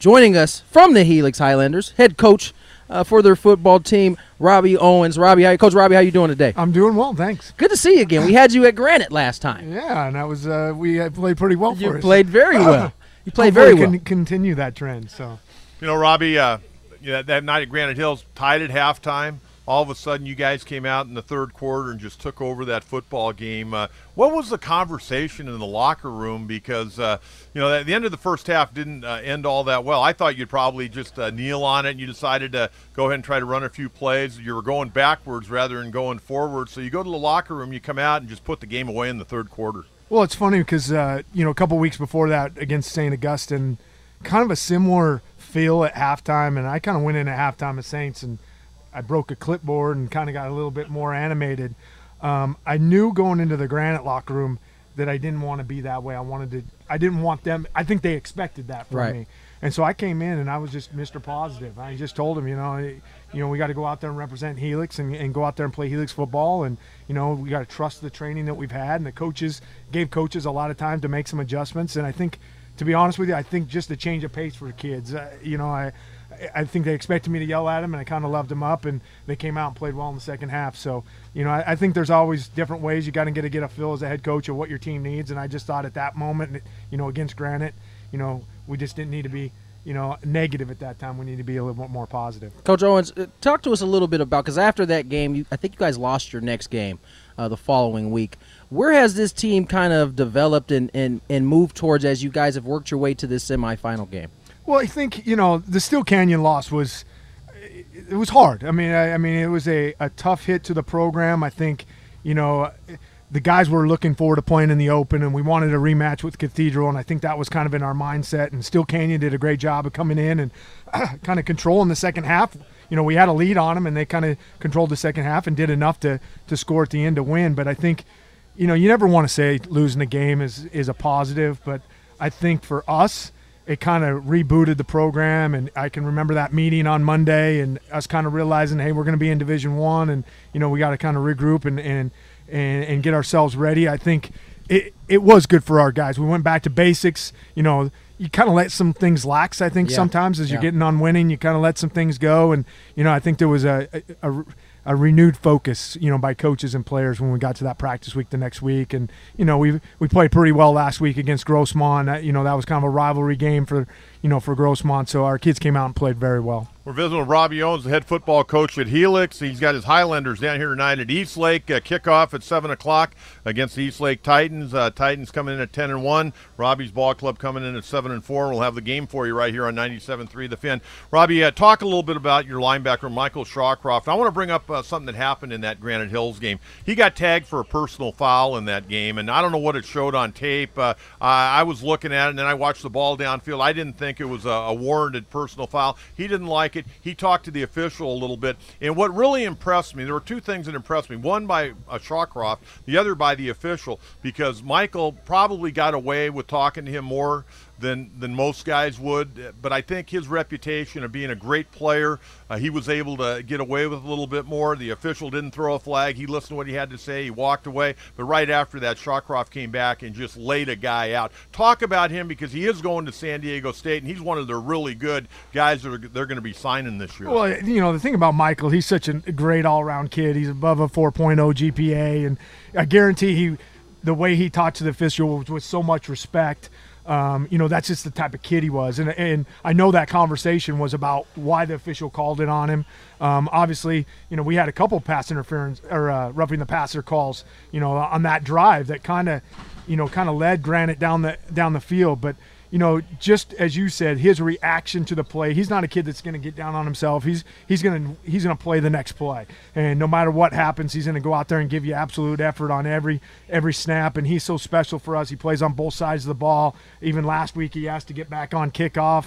Joining us from the Helix Highlanders, head coach for their football team, Robbie Owens. Coach Robbie, how you doing today? I'm doing well, thanks. Good to see you again. We had you at Granite last time. Yeah, and that was we played pretty well for us. You played very well. You played very well. Continue that trend. So, you know, Robbie, that night at Granite Hills, tied at halftime. All of a sudden, you guys came out in the third quarter and just took over that football game. What was the conversation in the locker room? Because, at the end of the first half didn't end all that well. I thought you'd probably just kneel on it, and you decided to go ahead and try to run a few plays. You were going backwards rather than going forward. So you go to the locker room, you come out and just put the game away in the third quarter. Well, it's funny because, a couple weeks before that against St. Augustine, kind of a similar feel at halftime, and I kind of went in at halftime of Saints, and I broke a clipboard and kind of got a little bit more animated. I knew going into the Granite locker room that I didn't want to be that way. I didn't want them. I think they expected that from me. And so I came in and I was just Mr. Positive. I just told them, we got to go out there and represent Helix and go out there and play Helix football. And, we got to trust the training that we've had. And the coaches gave coaches a lot of time to make some adjustments. And I think, to be honest with you, I think just a change of pace for the kids. I think they expected me to yell at them, and I kind of loved them up, and they came out and played well in the second half. So, I think there's always different ways you got to get a feel as a head coach of what your team needs, and I just thought at that moment, against Granite, we just didn't need to be, negative at that time. We need to be a little bit more positive. Coach Owens, talk to us a little bit about, because after that game, I think you guys lost your next game the following week. Where has this team kind of developed and moved towards as you guys have worked your way to this semifinal game? Well, I think, the Steel Canyon loss was hard. I mean, it was a tough hit to the program. I think, the guys were looking forward to playing in the open, and we wanted a rematch with Cathedral, and I think that was kind of in our mindset. And Steel Canyon did a great job of coming in and kind of controlling the second half. We had a lead on them, and they kind of controlled the second half and did enough to score at the end to win. But I think, you never want to say losing a game is a positive, but I think for us, it kind of rebooted the program, and I can remember that meeting on Monday and us kind of realizing, hey, we're going to be in Division I, and we got to kind of regroup and get ourselves ready. I think it was good for our guys. We went back to basics. You kind of let some things lax. I think sometimes as you're getting on winning, you kind of let some things go, and I think there was a renewed focus, by coaches and players when we got to that practice week the next week. And, we played pretty well last week against Grossmont. That was kind of a rivalry game for Grossmont. So our kids came out and played very well. We're visiting with Robbie Owens, the head football coach at Helix. He's got his Highlanders down here tonight at Eastlake. Kickoff at 7 o'clock against the Eastlake Titans. Titans coming in at 10-1. Robbie's ball club coming in at 7-4. We'll have the game for you right here on 97.3 The Fin. Robbie, talk a little bit about your linebacker, Michael Shawcroft. I want to bring up something that happened in that Granite Hills game. He got tagged for a personal foul in that game, and I don't know what it showed on tape. I was looking at it, and then I watched the ball downfield. I didn't think it was a warranted personal foul. He didn't like it. He talked to the official a little bit, and what really impressed me, there were two things that impressed me. One by Shawcroft, the other by the official, because Michael probably got away with talking to him more than most guys would, but I think his reputation of being a great player, he was able to get away with a little bit more. The official didn't throw a flag. He listened to what he had to say. He walked away, but right after that, Shawcroft came back and just laid a guy out. Talk about him, because he is going to San Diego State, and he's one of the really good guys that they're going to be signing this year. Well, the thing about Michael, he's such a great all-around kid. He's above a 4.0 GPA, and I guarantee the way he talked to the official was with so much respect. That's just the type of kid he was. And I know that conversation was about why the official called it on him. Obviously, we had a couple pass interference or roughing the passer calls, on that drive that kind of led Granite down the field. But, just as you said, his reaction to the play, he's not a kid that's going to get down on himself. He's going to play the next play. And no matter what happens, he's going to go out there and give you absolute effort on every snap. And he's so special for us. He plays on both sides of the ball. Even last week, he asked to get back on kickoff.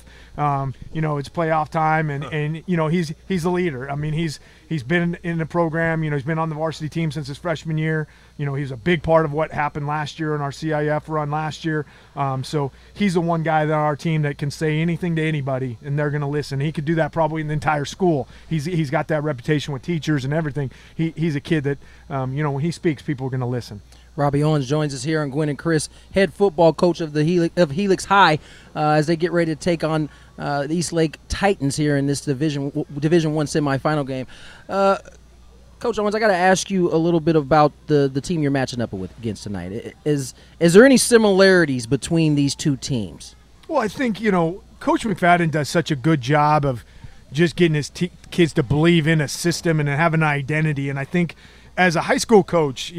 It's playoff time, and he's the leader. I mean, he's been in the program. He's been on the varsity team since his freshman year. He's a big part of what happened last year in our CIF run last year. So he's the one guy on our team that can say anything to anybody, and they're going to listen. He could do that probably in the entire school. He's got that reputation with teachers and everything. He's a kid that, when he speaks, people are going to listen. Robbie Owens joins us here on Gwen and Chris, head football coach of the Helix High, as they get ready to take on the Eastlake Titans here in this Division I semifinal game. Coach Owens, I got to ask you a little bit about the team you're matching up against tonight. Is there any similarities between these two teams? Well, I think, Coach McFadden does such a good job of just getting his kids to believe in a system and have an identity. And I think as a high school coach,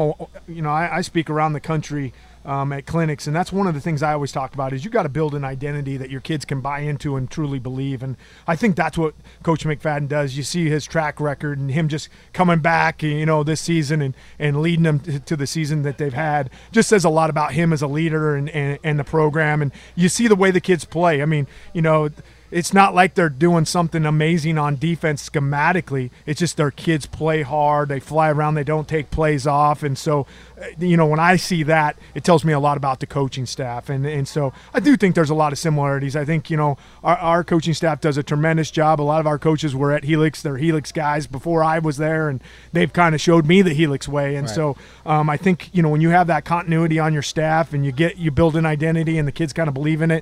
I speak around the country at clinics, and that's one of the things I always talk about is you got to build an identity that your kids can buy into and truly believe. And I think that's what Coach McFadden does. You see his track record and him just coming back, this season and leading them to the season that they've had just says a lot about him as a leader and the program. And you see the way the kids play. I mean, it's not like they're doing something amazing on defense schematically. It's just their kids play hard. They fly around. They don't take plays off. And so, when I see that, it tells me a lot about the coaching staff. And so I do think there's a lot of similarities. I think, our coaching staff does a tremendous job. A lot of our coaches were at Helix. They're Helix guys before I was there, and they've kind of showed me the Helix way. And so I think, when you have that continuity on your staff and you build an identity and the kids kind of believe in it,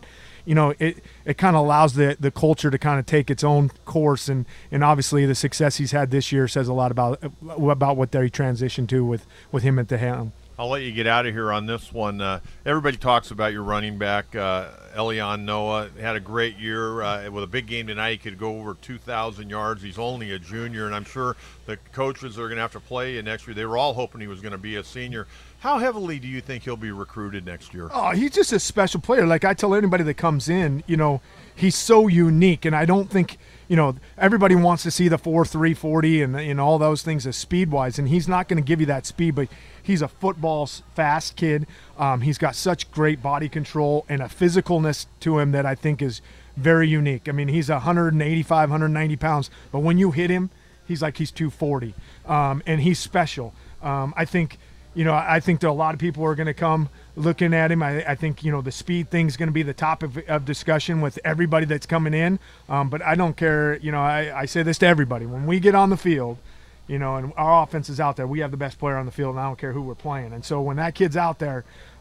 it kind of allows the culture to kind of take its own course, and obviously the success he's had this year says a lot about what they transitioned to with him at the helm. I'll let you get out of here on this one. Everybody talks about your running back, Elion Noah. Had a great year with a big game tonight. He could go over 2,000 yards. He's only a junior, and I'm sure the coaches are going to have to play next year. They were all hoping he was going to be a senior. How heavily do you think he'll be recruited next year? Oh, he's just a special player. Like I tell anybody that comes in, he's so unique, and I don't think everybody wants to see the 4.3 40 and all those things as speed-wise, and he's not going to give you that speed, but he's a football fast kid. He's got such great body control and a physicalness to him that I think is very unique. I mean, he's 185, 190 pounds, but when you hit him, he's like he's 240, and he's special. I think that a lot of people are going to come looking at him. I think, the speed thing's going to be the topic of discussion with everybody that's coming in. But I don't care. I say this to everybody. When we get on the field, and our offense is out there, we have the best player on the field, and I don't care who we're playing. And so when that kid's out there,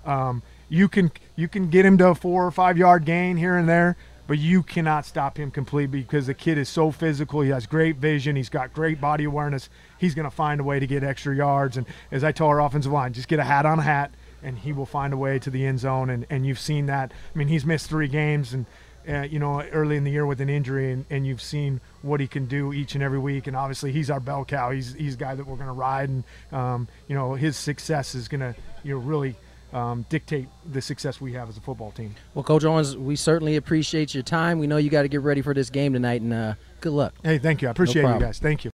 you can get him to a 4 or 5 yard gain here and there, but you cannot stop him completely because the kid is so physical. He has great vision. He's got great body awareness. He's going to find a way to get extra yards. And as I tell our offensive line, just get a hat on a hat, and he will find a way to the end zone. And you've seen that. I mean, he's missed 3 games and early in the year with an injury, and you've seen what he can do each and every week. And obviously he's our bell cow. He's a guy that we're going to ride, and his success is going to really dictate the success we have as a football team. Well, Coach Owens, we certainly appreciate your time. We know you got to get ready for this game tonight, and good luck. Hey, thank you. I appreciate you guys. Thank you.